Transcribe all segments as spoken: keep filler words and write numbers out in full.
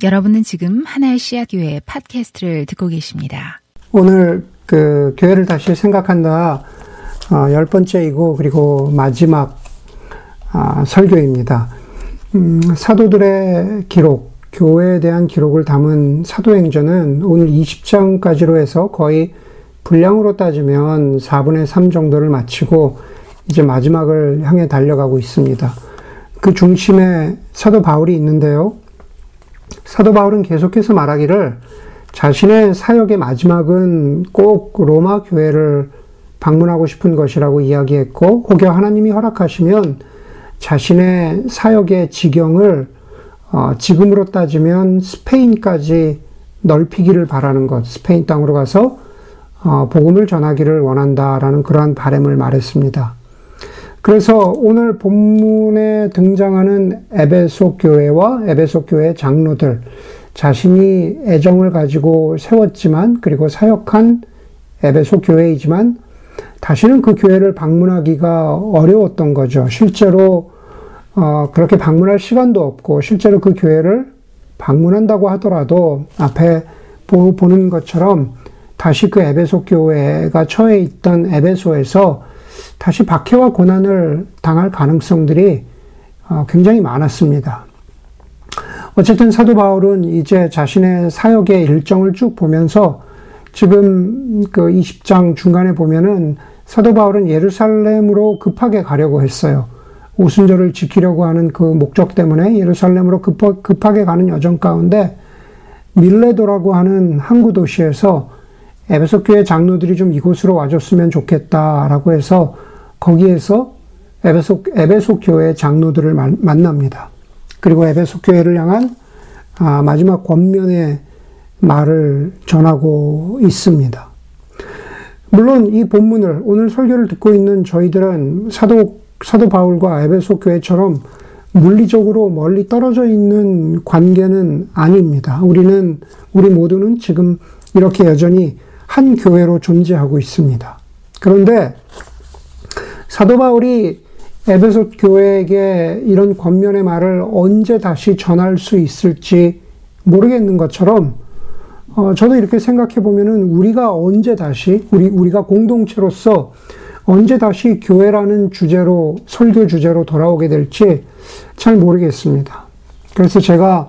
여러분은 지금 하나의 씨앗 교회 팟캐스트를 듣고 계십니다. 오늘 그 교회를 다시 생각한다 어, 열 번째이고 그리고 마지막 어, 설교입니다. 음, 사도들의 기록, 교회에 대한 기록을 담은 사도행전은 오늘 이십 장까지로 해서 거의 분량으로 따지면 사분의 삼 정도를 마치고 이제 마지막을 향해 달려가고 있습니다. 그 중심에 사도 바울이 있는데요. 사도 바울은 계속해서 말하기를 자신의 사역의 마지막은 꼭 로마 교회를 방문하고 싶은 것이라고 이야기했고, 혹여 하나님이 허락하시면 자신의 사역의 지경을 어, 지금으로 따지면 스페인까지 넓히기를 바라는 것, 스페인 땅으로 가서 어, 복음을 전하기를 원한다라는 그러한 바람을 말했습니다. 그래서 오늘 본문에 등장하는 에베소 교회와 에베소 교회 장로들, 자신이 애정을 가지고 세웠지만 그리고 사역한 에베소 교회이지만 다시는 그 교회를 방문하기가 어려웠던 거죠. 실제로 어, 그렇게 방문할 시간도 없고 실제로 그 교회를 방문한다고 하더라도 앞에 보, 보는 것처럼 다시 그 에베소 교회가 처해 있던 에베소에서 다시 박해와 고난을 당할 가능성들이 굉장히 많았습니다. 어쨌든 사도 바울은 이제 자신의 사역의 일정을 쭉 보면서 지금 그 이십 장 중간에 보면은 사도 바울은 예루살렘으로 급하게 가려고 했어요. 오순절을 지키려고 하는 그 목적 때문에 예루살렘으로 급, 급하게 가는 여정 가운데 밀레도라고 하는 항구 도시에서 에베소 교회 장로들이 좀 이곳으로 와줬으면 좋겠다라고 해서 거기에서 에베소, 에베소 교회 장로들을 만납니다. 그리고 에베소 교회를 향한 아, 마지막 권면의 말을 전하고 있습니다. 물론 이 본문을, 오늘 설교를 듣고 있는 저희들은 사도, 사도 바울과 에베소 교회처럼 물리적으로 멀리 떨어져 있는 관계는 아닙니다. 우리는, 우리 모두는 지금 이렇게 여전히 한 교회로 존재하고 있습니다. 그런데 사도 바울이 에베소 교회에게 이런 권면의 말을 언제 다시 전할 수 있을지 모르겠는 것처럼 어, 저도 이렇게 생각해 보면은 우리가 언제 다시 우리 우리가 공동체로서 언제 다시 교회라는 주제로 설교 주제로 돌아오게 될지 잘 모르겠습니다. 그래서 제가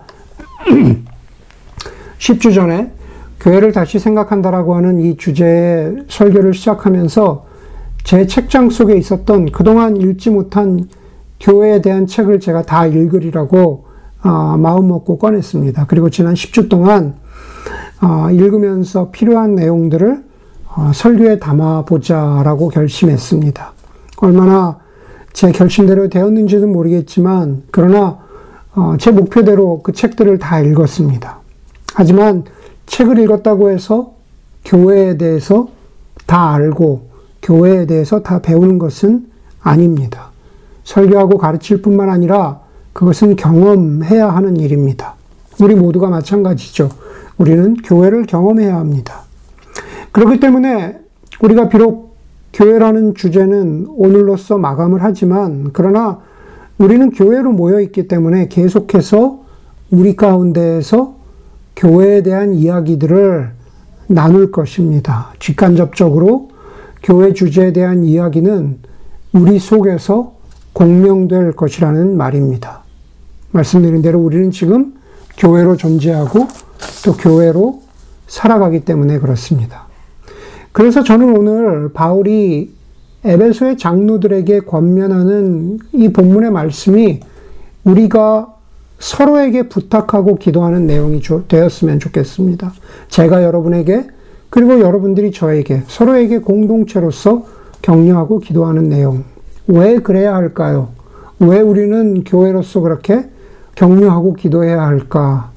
십 주 전에 교회를 다시 생각한다라고 하는 이 주제의 설교를 시작하면서 제 책장 속에 있었던 그동안 읽지 못한 교회에 대한 책을 제가 다 읽으리라고 어, 마음 먹고 꺼냈습니다. 그리고 지난 십 주 동안 어, 읽으면서 필요한 내용들을 어, 설교에 담아보자라고 결심했습니다. 얼마나 제 결심대로 되었는지는 모르겠지만 그러나 어, 제 목표대로 그 책들을 다 읽었습니다. 하지만 책을 읽었다고 해서 교회에 대해서 다 알고 교회에 대해서 다 배우는 것은 아닙니다. 설교하고 가르칠 뿐만 아니라 그것은 경험해야 하는 일입니다. 우리 모두가 마찬가지죠. 우리는 교회를 경험해야 합니다. 그렇기 때문에 우리가 비록 교회라는 주제는 오늘로써 마감을 하지만 그러나 우리는 교회로 모여 있기 때문에 계속해서 우리 가운데에서 교회에 대한 이야기들을 나눌 것입니다. 직간접적으로 교회 주제에 대한 이야기는 우리 속에서 공명될 것이라는 말입니다. 말씀드린 대로 우리는 지금 교회로 존재하고 또 교회로 살아가기 때문에 그렇습니다. 그래서 저는 오늘 바울이 에베소의 장로들에게 권면하는 이 본문의 말씀이 우리가 서로에게 부탁하고 기도하는 내용이 되었으면 좋겠습니다. 제가 여러분에게 그리고 여러분들이 저에게 서로에게 공동체로서 격려하고 기도하는 내용. 왜 그래야 할까요? 왜 우리는 교회로서 그렇게 격려하고 기도해야 할까?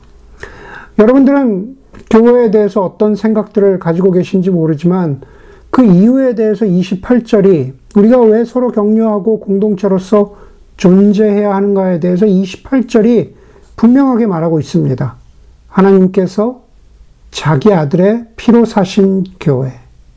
여러분들은 교회에 대해서 어떤 생각들을 가지고 계신지 모르지만 그 이유에 대해서 이십팔 절이 우리가 왜 서로 격려하고 공동체로서 존재해야 하는가에 대해서 이십팔 절이 분명하게 말하고 있습니다. 하나님께서 자기 아들의 피로 사신 교회.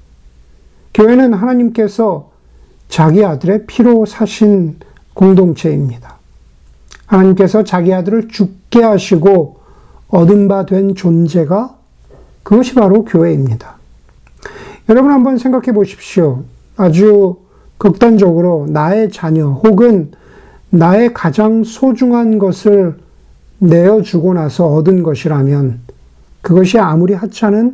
교회는 하나님께서 자기 아들의 피로 사신 공동체입니다. 하나님께서 자기 아들을 죽게 하시고 얻은 바 된 존재가 그것이 바로 교회입니다. 여러분 한번 생각해 보십시오. 아주 극단적으로 나의 자녀 혹은 나의 가장 소중한 것을 내어주고 나서 얻은 것이라면 그것이 아무리 하찮은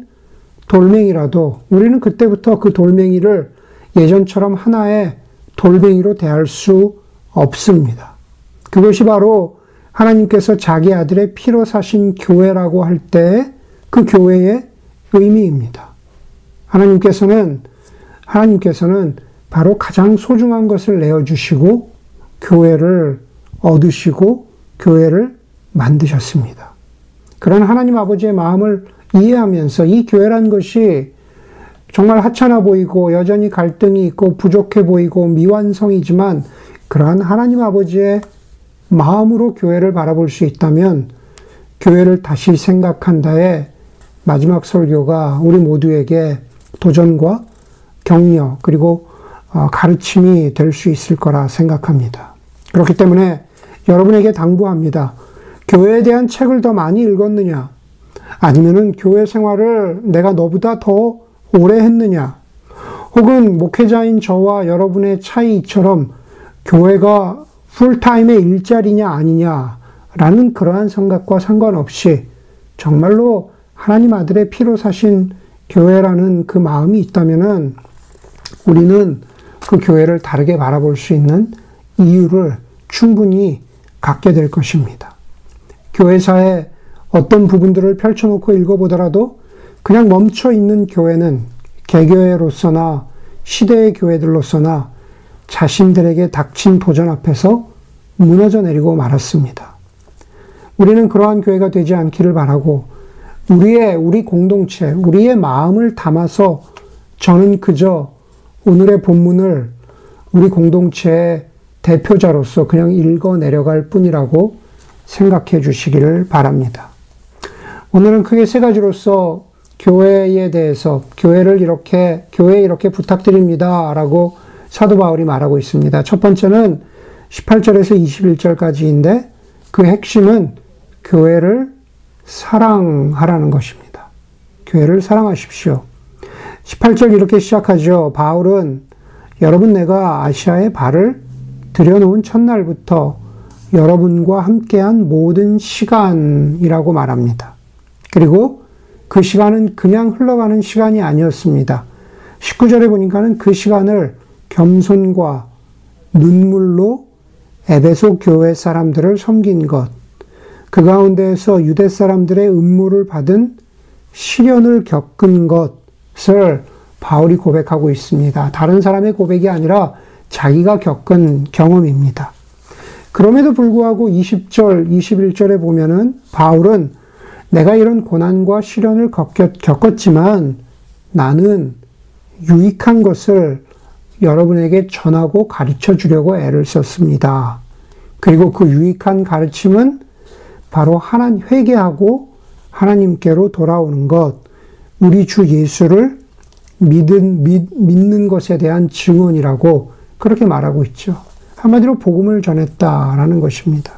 돌멩이라도 우리는 그때부터 그 돌멩이를 예전처럼 하나의 돌멩이로 대할 수 없습니다. 그것이 바로 하나님께서 자기 아들의 피로 사신 교회라고 할 때 그 교회의 의미입니다. 하나님께서는, 하나님께서는 바로 가장 소중한 것을 내어주시고 교회를 얻으시고 교회를 만드셨습니다. 그런 하나님 아버지의 마음을 이해하면서 이 교회란 것이 정말 하찮아 보이고 여전히 갈등이 있고 부족해 보이고 미완성이지만 그러한 하나님 아버지의 마음으로 교회를 바라볼 수 있다면 교회를 다시 생각한다의 마지막 설교가 우리 모두에게 도전과 격려 그리고 가르침이 될 수 있을 거라 생각합니다. 그렇기 때문에 여러분에게 당부합니다. 교회에 대한 책을 더 많이 읽었느냐? 아니면은 교회 생활을 내가 너보다 더 오래 했느냐? 혹은 목회자인 저와 여러분의 차이처럼 교회가 풀타임의 일자리냐 아니냐라는 그러한 생각과 상관없이 정말로 하나님 아들의 피로 사신 교회라는 그 마음이 있다면은 우리는 그 교회를 다르게 바라볼 수 있는 이유를 충분히 갖게 될 것입니다. 교회사의 어떤 부분들을 펼쳐놓고 읽어보더라도 그냥 멈춰있는 교회는 개교회로서나 시대의 교회들로서나 자신들에게 닥친 도전 앞에서 무너져 내리고 말았습니다. 우리는 그러한 교회가 되지 않기를 바라고 우리의, 우리 공동체, 우리의 마음을 담아서 저는 그저 오늘의 본문을 우리 공동체의 대표자로서 그냥 읽어 내려갈 뿐이라고 생각해 주시기를 바랍니다. 오늘은 크게 세 가지로서 교회에 대해서, 교회를 이렇게, 교회에 이렇게 부탁드립니다 라고 사도 바울이 말하고 있습니다. 첫 번째는 십팔 절에서 이십일 절까지인데 그 핵심은 교회를 사랑하라는 것입니다. 교회를 사랑하십시오. 십팔 절 이렇게 시작하죠. 바울은 여러분 내가 아시아에 발을 들여놓은 첫날부터 여러분과 함께한 모든 시간이라고 말합니다. 그리고 그 시간은 그냥 흘러가는 시간이 아니었습니다. 십구 절에 보니까는 그 시간을 겸손과 눈물로 에베소 교회 사람들을 섬긴 것, 그 가운데에서 유대 사람들의 음모를 받은 시련을 겪은 것을 바울이 고백하고 있습니다. 다른 사람의 고백이 아니라 자기가 겪은 경험입니다. 그럼에도 불구하고 이십 절, 이십일 절에 보면은 바울은 내가 이런 고난과 시련을 겪었지만 나는 유익한 것을 여러분에게 전하고 가르쳐 주려고 애를 썼습니다. 그리고 그 유익한 가르침은 바로 하나님 회개하고 하나님께로 돌아오는 것, 우리 주 예수를 믿은, 믿, 믿는 것에 대한 증언이라고 그렇게 말하고 있죠. 한마디로 복음을 전했다라는 것입니다.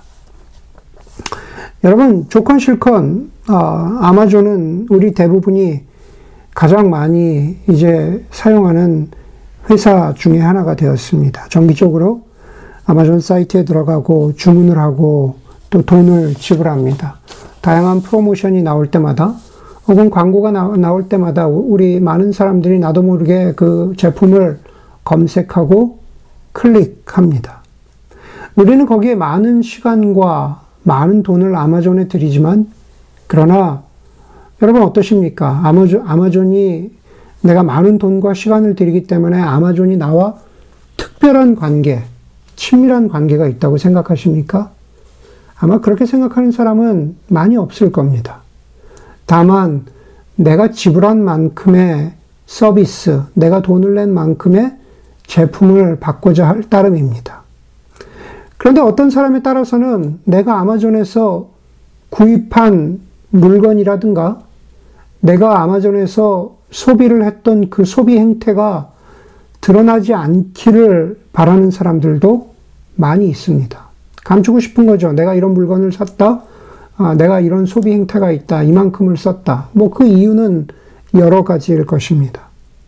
여러분, 좋건 싫건 어, 아마존은 우리 대부분이 가장 많이 이제 사용하는 회사 중에 하나가 되었습니다. 정기적으로 아마존 사이트에 들어가고 주문을 하고 또 돈을 지불합니다. 다양한 프로모션이 나올 때마다 혹은 광고가 나, 나올 때마다 우리 많은 사람들이 나도 모르게 그 제품을 검색하고 클릭합니다. 우리는 거기에 많은 시간과 많은 돈을 아마존에 들이지만 그러나 여러분 어떠십니까? 아마존, 아마존이 내가 많은 돈과 시간을 들이기 때문에 아마존이 나와 특별한 관계, 친밀한 관계가 있다고 생각하십니까? 아마 그렇게 생각하는 사람은 많이 없을 겁니다. 다만 내가 지불한 만큼의 서비스, 내가 돈을 낸 만큼의 제품을 받고자 할 따름입니다. 그런데 어떤 사람에 따라서는 내가 아마존에서 구입한 물건이라든가 내가 아마존에서 소비를 했던 그 소비 행태가 드러나지 않기를 바라는 사람들도 많이 있습니다. 감추고 싶은 거죠. 내가 이런 물건을 샀다. 아, 내가 이런 소비 행태가 있다. 이만큼을 썼다. 뭐 그 이유는 여러 가지일 것입니다.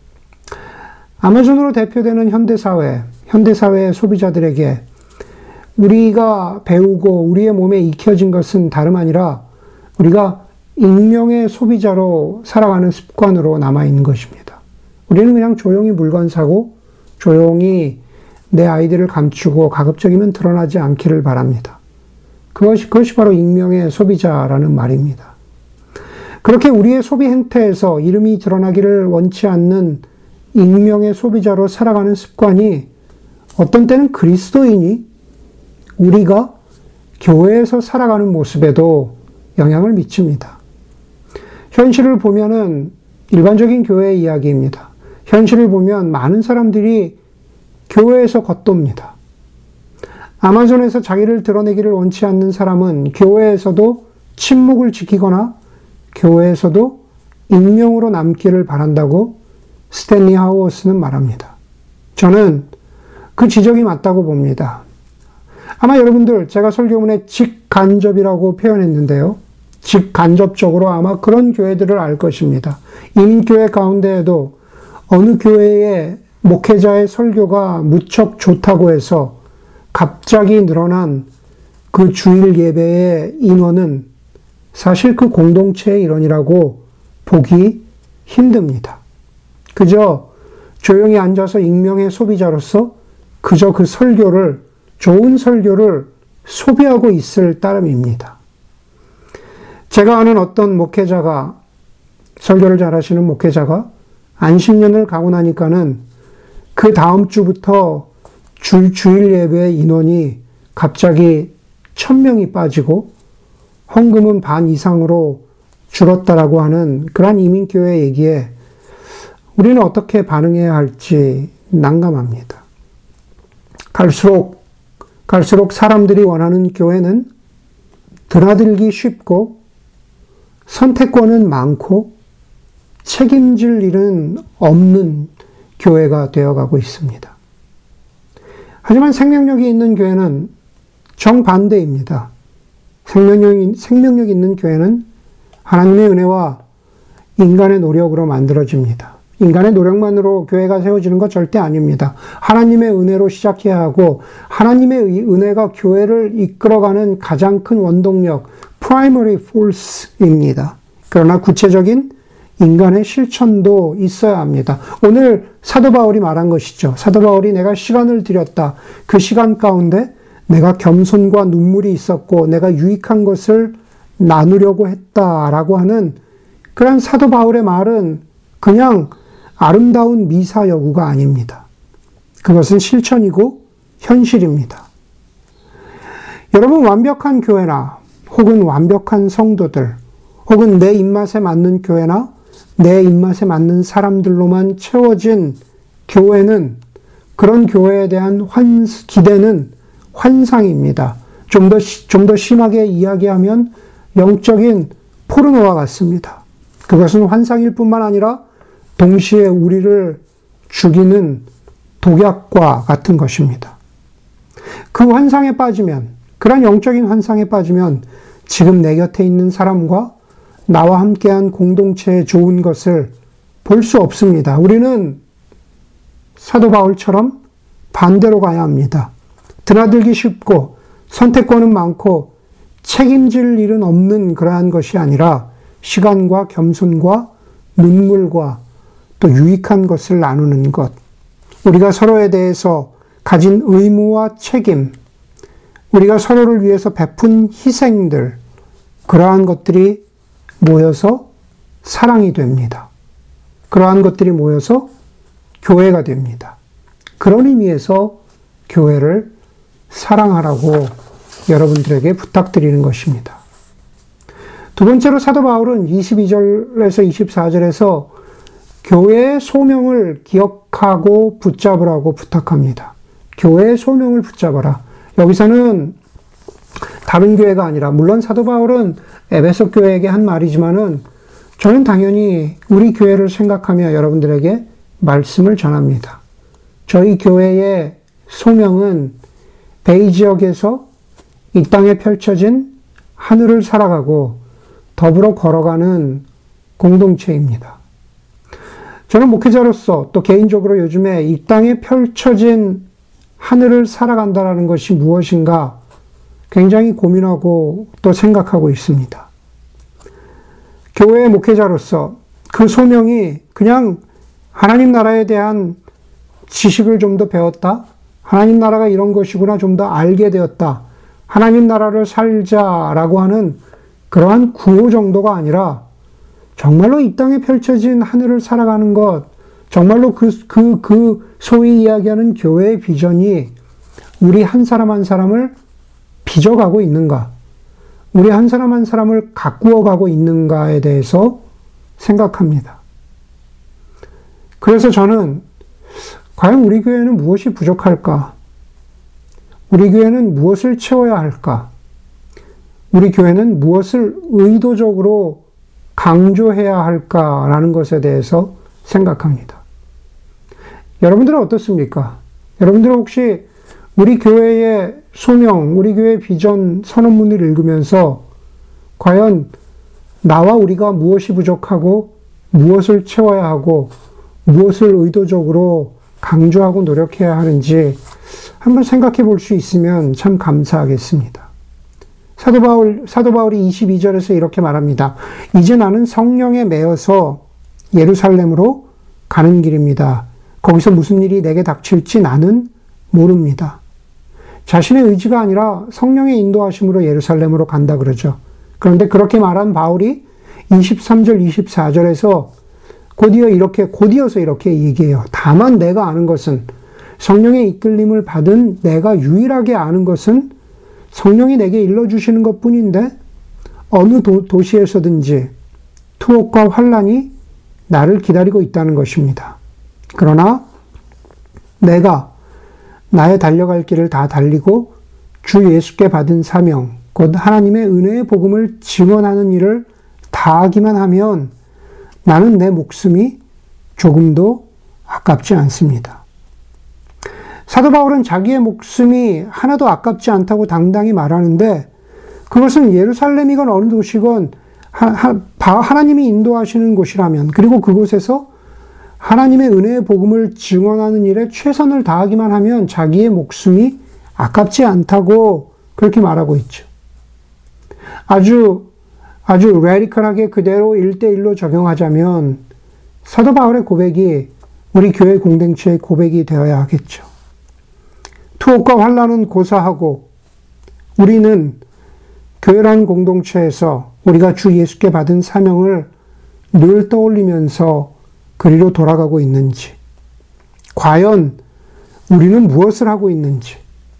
아마존으로 대표되는 현대사회, 현대사회의 소비자들에게 우리가 배우고 우리의 몸에 익혀진 것은 다름 아니라 우리가 익명의 소비자로 살아가는 습관으로 남아있는 것입니다. 우리는 그냥 조용히 물건 사고 조용히 내 아이들을 감추고 가급적이면 드러나지 않기를 바랍니다. 그것이, 그것이 바로 익명의 소비자라는 말입니다. 그렇게 우리의 소비 행태에서 이름이 드러나기를 원치 않는 익명의 소비자로 살아가는 습관이 어떤 때는 그리스도인이 우리가 교회에서 살아가는 모습에도 영향을 미칩니다. 현실을 보면은 일반적인 교회의 이야기입니다. 현실을 보면 많은 사람들이 교회에서 겉돕니다. 아마존에서 자기를 드러내기를 원치 않는 사람은 교회에서도 침묵을 지키거나 교회에서도 익명으로 남기를 바란다고 스탠리 하우어스는 말합니다. 저는 그 지적이 맞다고 봅니다. 아마 여러분들 제가 설교문에 직간접이라고 표현했는데요. 직간접적으로 아마 그런 교회들을 알 것입니다. 이민교회 가운데에도 어느 교회의 목회자의 설교가 무척 좋다고 해서 갑자기 늘어난 그 주일 예배의 인원은 사실 그 공동체의 일원이라고 보기 힘듭니다. 그저 조용히 앉아서 익명의 소비자로서 그저 그 설교를, 좋은 설교를 소비하고 있을 따름입니다. 제가 아는 어떤 목회자가, 설교를 잘하시는 목회자가 안식년을 가고 나니까는 그 다음 주부터 주, 주일 예배 인원이 갑자기 천 명이 빠지고 헌금은 반 이상으로 줄었다라고 하는 그러한 이민교회 얘기에 우리는 어떻게 반응해야 할지 난감합니다. 갈수록, 갈수록 사람들이 원하는 교회는 드나들기 쉽고 선택권은 많고 책임질 일은 없는 교회가 되어가고 있습니다. 하지만 생명력이 있는 교회는 정반대입니다. 생명력이, 생명력이 있는 교회는 하나님의 은혜와 인간의 노력으로 만들어집니다. 인간의 노력만으로 교회가 세워지는 것 절대 아닙니다. 하나님의 은혜로 시작해야 하고 하나님의 은혜가 교회를 이끌어가는 가장 큰 원동력, primary force입니다. 그러나 구체적인 인간의 실천도 있어야 합니다. 오늘 사도 바울이 말한 것이죠. 사도 바울이 내가 시간을 들였다. 그 시간 가운데 내가 겸손과 눈물이 있었고 내가 유익한 것을 나누려고 했다라고 하는 그런 사도 바울의 말은 그냥 아름다운 미사여구가 아닙니다. 그것은 실천이고 현실입니다. 여러분, 완벽한 교회나 혹은 완벽한 성도들 혹은 내 입맛에 맞는 교회나 내 입맛에 맞는 사람들로만 채워진 교회는, 그런 교회에 대한 환, 기대는 환상입니다. 좀 더, 좀 더 심하게 이야기하면 영적인 포르노와 같습니다. 그것은 환상일 뿐만 아니라 동시에 우리를 죽이는 독약과 같은 것입니다. 그 환상에 빠지면, 그런 영적인 환상에 빠지면 지금 내 곁에 있는 사람과 나와 함께한 공동체의 좋은 것을 볼 수 없습니다. 우리는 사도 바울처럼 반대로 가야 합니다. 드나들기 쉽고 선택권은 많고 책임질 일은 없는 그러한 것이 아니라 시간과 겸손과 눈물과 또 유익한 것을 나누는 것, 우리가 서로에 대해서 가진 의무와 책임, 우리가 서로를 위해서 베푼 희생들, 그러한 것들이 모여서 사랑이 됩니다. 그러한 것들이 모여서 교회가 됩니다. 그런 의미에서 교회를 사랑하라고 여러분들에게 부탁드리는 것입니다. 두 번째로 사도 바울은 이십이 절에서 이십사 절에서 교회의 소명을 기억하고 붙잡으라고 부탁합니다. 교회의 소명을 붙잡아라. 여기서는 다른 교회가 아니라, 물론 사도 바울은 에베소 교회에게 한 말이지만은 저는 당연히 우리 교회를 생각하며 여러분들에게 말씀을 전합니다. 저희 교회의 소명은 베이 지역에서 이 땅에 펼쳐진 하늘을 살아가고 더불어 걸어가는 공동체입니다. 저는 목회자로서 또 개인적으로 요즘에 이 땅에 펼쳐진 하늘을 살아간다라는 것이 무엇인가 굉장히 고민하고 또 생각하고 있습니다. 교회의 목회자로서 그 소명이 그냥 하나님 나라에 대한 지식을 좀 더 배웠다. 하나님 나라가 이런 것이구나 좀 더 알게 되었다. 하나님 나라를 살자라고 하는 그러한 구호 정도가 아니라 정말로 이 땅에 펼쳐진 하늘을 살아가는 것, 정말로 그, 그, 그 소위 이야기하는 교회의 비전이 우리 한 사람 한 사람을 빚어가고 있는가, 우리 한 사람 한 사람을 가꾸어 가고 있는가에 대해서 생각합니다. 그래서 저는 과연 우리 교회는 무엇이 부족할까? 우리 교회는 무엇을 채워야 할까? 우리 교회는 무엇을 의도적으로 강조해야 할까라는 것에 대해서 생각합니다. 여러분들은 어떻습니까? 여러분들은 혹시 우리 교회의 소명, 우리 교회의 비전 선언문을 읽으면서 과연 나와 우리가 무엇이 부족하고 무엇을 채워야 하고 무엇을 의도적으로 강조하고 노력해야 하는지 한번 생각해 볼 수 있으면 참 감사하겠습니다. 사도 바울, 사도 바울이 이십이 절에서 이렇게 말합니다. 이제 나는 성령에 매여서 예루살렘으로 가는 길입니다. 거기서 무슨 일이 내게 닥칠지 나는 모릅니다. 자신의 의지가 아니라 성령의 인도하심으로 예루살렘으로 간다 그러죠. 그런데 그렇게 말한 바울이 이십삼 절, 이십사 절에서 곧이어 이렇게, 곧이어서 이렇게 얘기해요. 다만 내가 아는 것은, 성령의 이끌림을 받은 내가 유일하게 아는 것은 성령이 내게 일러주시는 것 뿐인데, 어느 도, 도시에서든지 투옥과 환난이 나를 기다리고 있다는 것입니다. 그러나 내가 나의 달려갈 길을 다 달리고 주 예수께 받은 사명, 곧 하나님의 은혜의 복음을 증언하는 일을 다하기만 하면 나는 내 목숨이 조금도 아깝지 않습니다. 사도 바울은 자기의 목숨이 하나도 아깝지 않다고 당당히 말하는데, 그것은 예루살렘이건 어느 도시건 하나님이 인도하시는 곳이라면, 그리고 그곳에서 하나님의 은혜의 복음을 증언하는 일에 최선을 다하기만 하면 자기의 목숨이 아깝지 않다고 그렇게 말하고 있죠. 아주 아주 레디컬하게 그대로 일대일로 적용하자면 사도 바울의 고백이 우리 교회 공동체의 고백이 되어야 하겠죠. 투옥과 환난은 고사하고 우리는 교회라는 공동체에서 우리가 주 예수께 받은 사명을 늘 떠올리면서 그리로 돌아가고 있는지, 과연 우리는 무엇을 하고 있는지,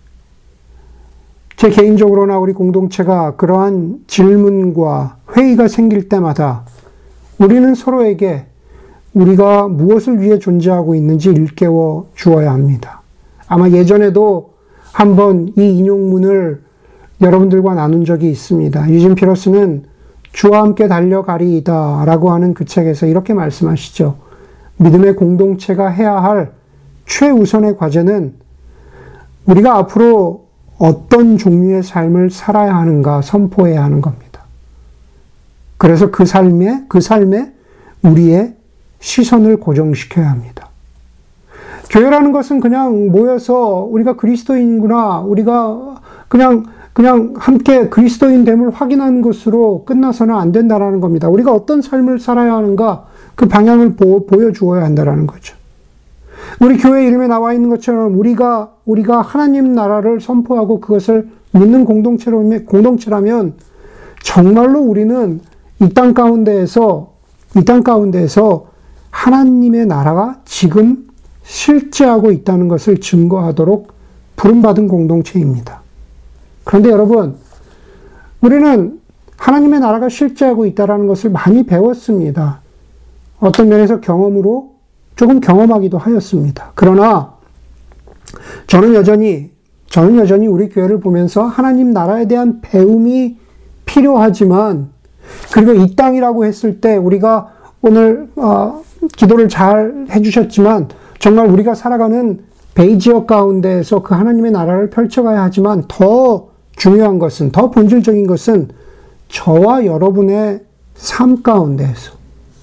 제 개인적으로나 우리 공동체가 그러한 질문과 회의가 생길 때마다 우리는 서로에게 우리가 무엇을 위해 존재하고 있는지 일깨워 주어야 합니다. 아마 예전에도 한번 이 인용문을 여러분들과 나눈 적이 있습니다. 유진 피러스는 주와 함께 달려가리이다 라고 하는 그 책에서 이렇게 말씀하시죠. 믿음의 공동체가 해야 할 최우선의 과제는 우리가 앞으로 어떤 종류의 삶을 살아야 하는가 선포해야 하는 겁니다. 그래서 그 삶에, 그 삶에 우리의 시선을 고정시켜야 합니다. 교회라는 것은 그냥 모여서 우리가 그리스도인이구나, 우리가 그냥, 그냥 함께 그리스도인됨을 확인하는 것으로 끝나서는 안 된다는 겁니다. 우리가 어떤 삶을 살아야 하는가 그 방향을 보, 보여주어야 한다는 거죠. 우리 교회 이름에 나와 있는 것처럼 우리가, 우리가 하나님 나라를 선포하고 그것을 믿는 공동체라면, 공동체라면 정말로 우리는 이 땅 가운데에서, 이 땅 가운데에서 하나님의 나라가 지금 실제하고 있다는 것을 증거하도록 부름받은 공동체입니다. 그런데 여러분, 우리는 하나님의 나라가 실제하고 있다는 것을 많이 배웠습니다. 어떤 면에서 경험으로 조금 경험하기도 하였습니다. 그러나 저는 여전히, 저는 여전히 우리 교회를 보면서 하나님 나라에 대한 배움이 필요하지만, 그리고 이 땅이라고 했을 때 우리가 오늘 어, 기도를 잘 해주셨지만 정말 우리가 살아가는 베이지역 가운데에서 그 하나님의 나라를 펼쳐가야 하지만 더 중요한 것은, 더 본질적인 것은 저와 여러분의 삶 가운데에서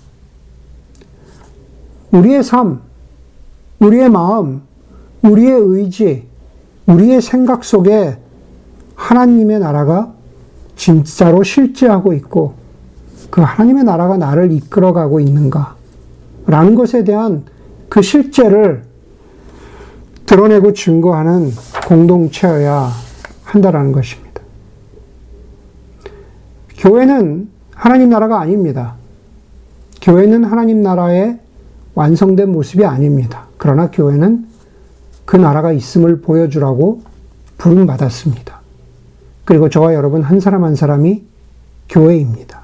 우리의 삶, 우리의 마음, 우리의 의지, 우리의 생각 속에 하나님의 나라가 진짜로 실제하고 있고 그 하나님의 나라가 나를 이끌어가고 있는가 라는 것에 대한 그 실제를 드러내고 증거하는 공동체여야 한다라는 것입니다. 교회는 하나님 나라가 아닙니다. 교회는 하나님 나라의 완성된 모습이 아닙니다. 그러나 교회는 그 나라가 있음을 보여주라고 부름받았습니다. 그리고 저와 여러분 한 사람 한 사람이 교회입니다.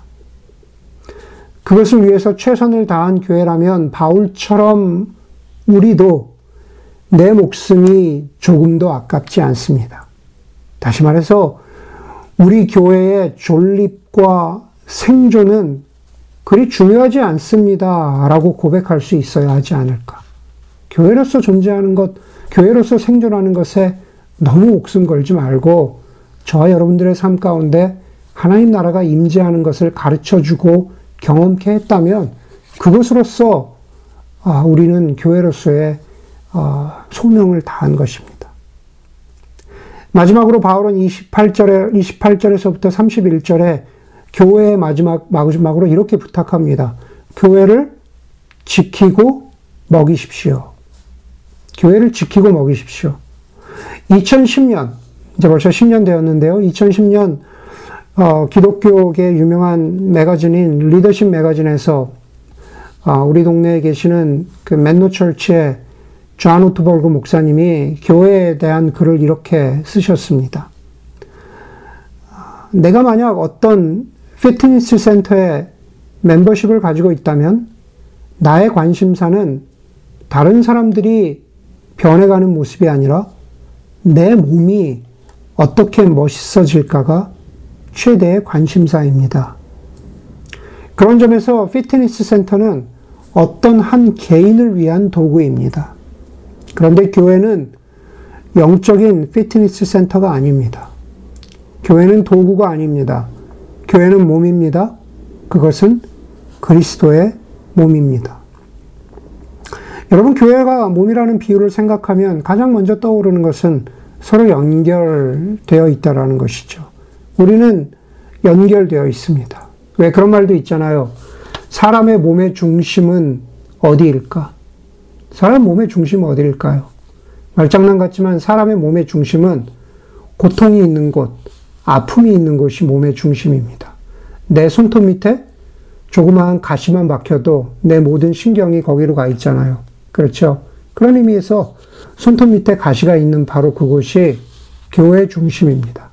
그것을 위해서 최선을 다한 교회라면 바울처럼 우리도 내 목숨이 조금도 아깝지 않습니다. 다시 말해서 우리 교회의 존립과 생존은 그리 중요하지 않습니다. 라고 고백할 수 있어야 하지 않을까. 교회로서 존재하는 것, 교회로서 생존하는 것에 너무 목숨 걸지 말고 저와 여러분들의 삶 가운데 하나님 나라가 임재하는 것을 가르쳐주고 경험케 했다면 그것으로서 우리는 교회로서의 소명을 다한 것입니다. 마지막으로 바울은 이십팔 절에, 이십팔 절에서부터 삼십일 절에 교회의 마지막, 마지막으로 이렇게 부탁합니다. 교회를 지키고 먹이십시오. 교회를 지키고 먹이십시오. 이천십 년, 이제 벌써 십 년 되었는데요. 이천십 년, 어, 기독교계 유명한 매거진인 리더십 매거진에서, 어, 우리 동네에 계시는 그 맨노 처치의 존 오트버그 목사님이 교회에 대한 글을 이렇게 쓰셨습니다. 내가 만약 어떤 피트니스 센터에 멤버십을 가지고 있다면 나의 관심사는 다른 사람들이 변해가는 모습이 아니라 내 몸이 어떻게 멋있어질까가 최대의 관심사입니다. 그런 점에서 피트니스 센터는 어떤 한 개인을 위한 도구입니다. 그런데 교회는 영적인 피트니스 센터가 아닙니다. 교회는 도구가 아닙니다. 교회는 몸입니다. 그것은 그리스도의 몸입니다. 여러분, 교회가 몸이라는 비유를 생각하면 가장 먼저 떠오르는 것은 서로 연결되어 있다라는 것이죠. 우리는 연결되어 있습니다. 왜 그런 말도 있잖아요. 사람의 몸의 중심은 어디일까? 사람 몸의 중심은 어디일까요? 말장난 같지만 사람의 몸의 중심은 고통이 있는 곳, 아픔이 있는 곳이 몸의 중심입니다. 내 손톱 밑에 조그마한 가시만 박혀도 내 모든 신경이 거기로 가 있잖아요. 그렇죠? 그런 의미에서 손톱 밑에 가시가 있는 바로 그곳이 교회의 중심입니다.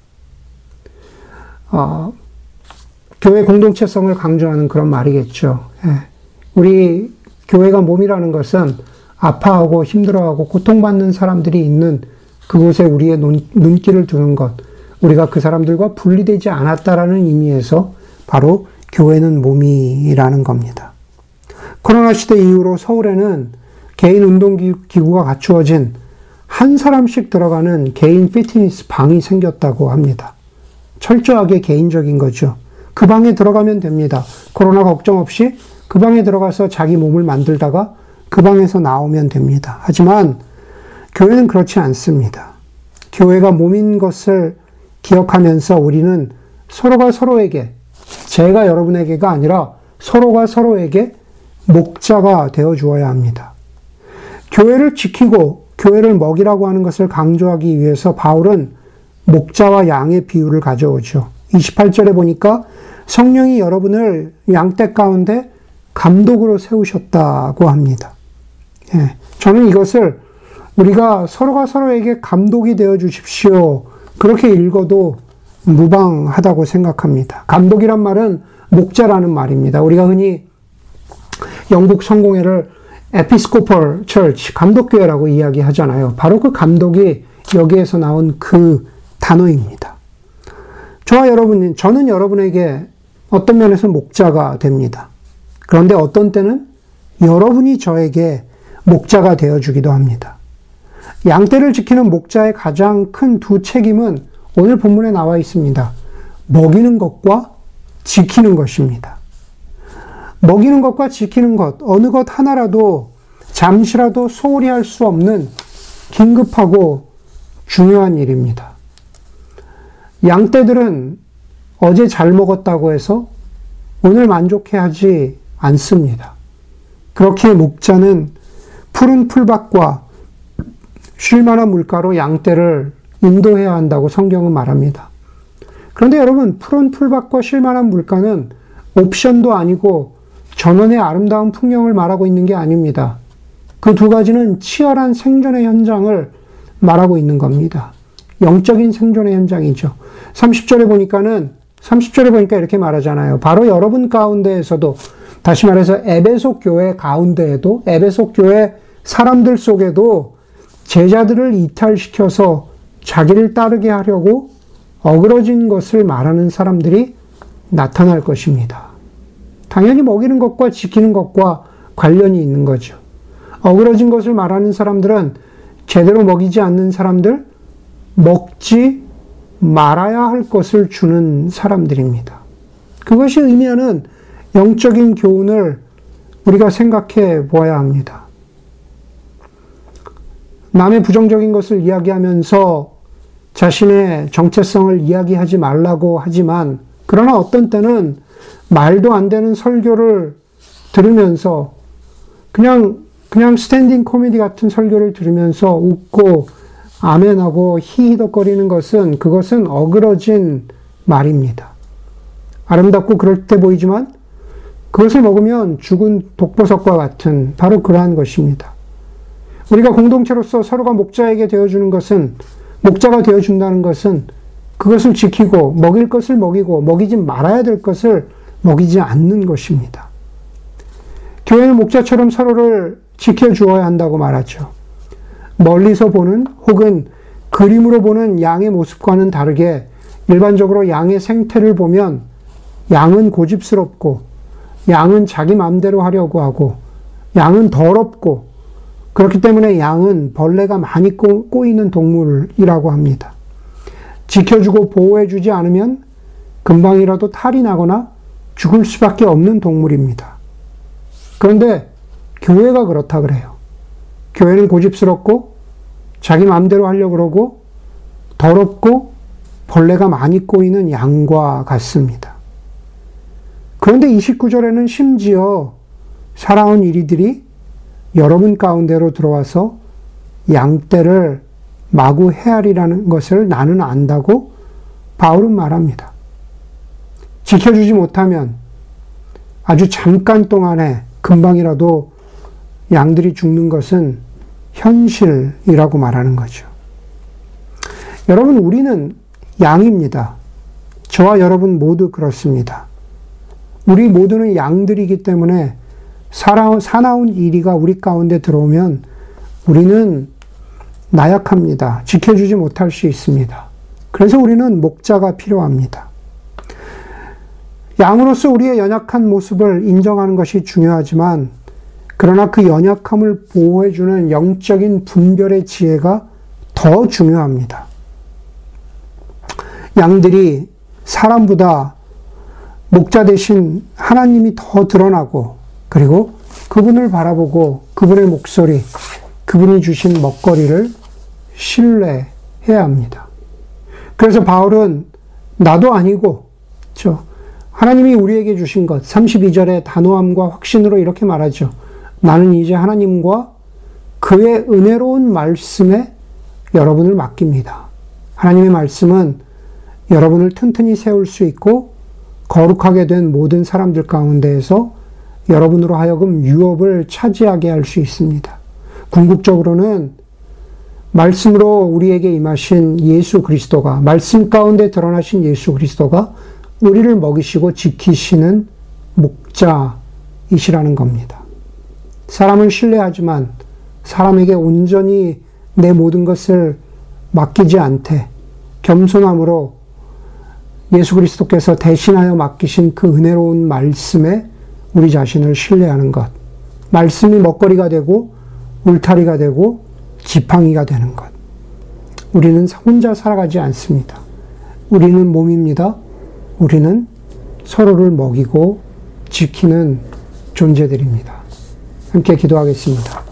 어, 교회 공동체성을 강조하는 그런 말이겠죠. 예. 우리 교회가 몸이라는 것은 아파하고 힘들어하고 고통받는 사람들이 있는 그곳에 우리의 눈, 눈길을 두는 것, 우리가 그 사람들과 분리되지 않았다라는 의미에서 바로 교회는 몸이라는 겁니다. 코로나 시대 이후로 서울에는 개인 운동기구가 갖추어진 한 사람씩 들어가는 개인 피트니스 방이 생겼다고 합니다. 철저하게 개인적인 거죠. 그 방에 들어가면 됩니다. 코로나 걱정 없이 그 방에 들어가서 자기 몸을 만들다가 그 방에서 나오면 됩니다. 하지만 교회는 그렇지 않습니다. 교회가 몸인 것을 기억하면서 우리는 서로가 서로에게, 제가 여러분에게가 아니라 서로가 서로에게 목자가 되어 주어야 합니다. 교회를 지키고 교회를 먹이라고 하는 것을 강조하기 위해서 바울은 목자와 양의 비유를 가져오죠. 이십팔 절에 보니까 성령이 여러분을 양떼 가운데 감독으로 세우셨다고 합니다. 예, 저는 이것을 우리가 서로가 서로에게 감독이 되어 주십시오, 그렇게 읽어도 무방하다고 생각합니다. 감독이란 말은 목자라는 말입니다. 우리가 흔히 영국 성공회를 에피스코펄 처치, 감독교회라고 이야기하잖아요. 바로 그 감독이 여기에서 나온 그 단어입니다. 저와 여러분, 저는 여러분에게 어떤 면에서 목자가 됩니다. 그런데 어떤 때는 여러분이 저에게 목자가 되어주기도 합니다. 양떼를 지키는 목자의 가장 큰 두 책임은 오늘 본문에 나와 있습니다. 먹이는 것과 지키는 것입니다. 먹이는 것과 지키는 것, 어느 것 하나라도 잠시라도 소홀히 할 수 없는 긴급하고 중요한 일입니다. 양떼들은 어제 잘 먹었다고 해서 오늘 만족해하지 않습니다. 그렇게 목자는 푸른 풀밭과 쉴만한 물가로 양떼를 인도해야 한다고 성경은 말합니다. 그런데 여러분, 푸른 풀밭과 쉴만한 물가는 옵션도 아니고 전원의 아름다운 풍경을 말하고 있는 게 아닙니다. 그 두 가지는 치열한 생존의 현장을 말하고 있는 겁니다. 영적인 생존의 현장이죠. 삼십 절에 보니까는, 삼십 절에 보니까 이렇게 말하잖아요. 바로 여러분 가운데에서도, 다시 말해서 에베소 교회 가운데에도, 에베소 교회 사람들 속에도 제자들을 이탈시켜서 자기를 따르게 하려고 어그러진 것을 말하는 사람들이 나타날 것입니다. 당연히 먹이는 것과 지키는 것과 관련이 있는 거죠. 어그러진 것을 말하는 사람들은 제대로 먹이지 않는 사람들, 먹지 말아야 할 것을 주는 사람들입니다. 그것이 의미하는 영적인 교훈을 우리가 생각해 보아야 합니다. 남의 부정적인 것을 이야기하면서 자신의 정체성을 이야기하지 말라고 하지만, 그러나 어떤 때는 말도 안 되는 설교를 들으면서 그냥 그냥 스탠딩 코미디 같은 설교를 들으면서 웃고 아멘하고 히히덕거리는 것은, 그것은 어그러진 말입니다. 아름답고 그럴듯해 보이지만 그것을 먹으면 죽은 독버섯과 같은 바로 그러한 것입니다. 우리가 공동체로서 서로가 목자에게 되어주는 것은, 목자가 되어준다는 것은 그것을 지키고 먹일 것을 먹이고 먹이지 말아야 될 것을 먹이지 않는 것입니다. 교회는 목자처럼 서로를 지켜주어야 한다고 말하죠. 멀리서 보는 혹은 그림으로 보는 양의 모습과는 다르게 일반적으로 양의 생태를 보면 양은 고집스럽고 양은 자기 마음대로 하려고 하고 양은 더럽고, 그렇기 때문에 양은 벌레가 많이 꼬이는 동물이라고 합니다. 지켜주고 보호해주지 않으면 금방이라도 탈이 나거나 죽을 수밖에 없는 동물입니다. 그런데 교회가 그렇다 그래요. 교회는 고집스럽고 자기 마음대로 하려고 그러고 더럽고 벌레가 많이 꼬이는 양과 같습니다. 그런데 이십구 절에는 심지어 살아온 이리들이 여러분 가운데로 들어와서 양떼를 마구 헤아리라는 것을 나는 안다고 바울은 말합니다. 지켜주지 못하면 아주 잠깐 동안에 금방이라도 양들이 죽는 것은 현실이라고 말하는 거죠. 여러분, 우리는 양입니다. 저와 여러분 모두 그렇습니다. 우리 모두는 양들이기 때문에 사나운 이리가 우리 가운데 들어오면 우리는 나약합니다. 지켜주지 못할 수 있습니다. 그래서 우리는 목자가 필요합니다. 양으로서 우리의 연약한 모습을 인정하는 것이 중요하지만, 그러나 그 연약함을 보호해주는 영적인 분별의 지혜가 더 중요합니다. 양들이 사람보다 목자 대신 하나님이 더 드러나고, 그리고 그분을 바라보고 그분의 목소리, 그분이 주신 먹거리를 신뢰해야 합니다. 그래서 바울은 나도 아니고, 그렇죠? 하나님이 우리에게 주신 것, 삼십이 절의 단호함과 확신으로 이렇게 말하죠. 나는 이제 하나님과 그의 은혜로운 말씀에 여러분을 맡깁니다. 하나님의 말씀은 여러분을 튼튼히 세울 수 있고 거룩하게 된 모든 사람들 가운데에서 여러분으로 하여금 유업을 차지하게 할 수 있습니다. 궁극적으로는 말씀으로 우리에게 임하신 예수 그리스도가, 말씀 가운데 드러나신 예수 그리스도가 우리를 먹이시고 지키시는 목자이시라는 겁니다. 사람을 신뢰하지만 사람에게 온전히 내 모든 것을 맡기지 않되 겸손함으로 예수 그리스도께서 대신하여 맡기신 그 은혜로운 말씀에 우리 자신을 신뢰하는 것. 말씀이 먹거리가 되고 울타리가 되고 지팡이가 되는 것. 우리는 혼자 살아가지 않습니다. 우리는 몸입니다. 우리는 서로를 먹이고 지키는 존재들입니다. 함께 기도하겠습니다.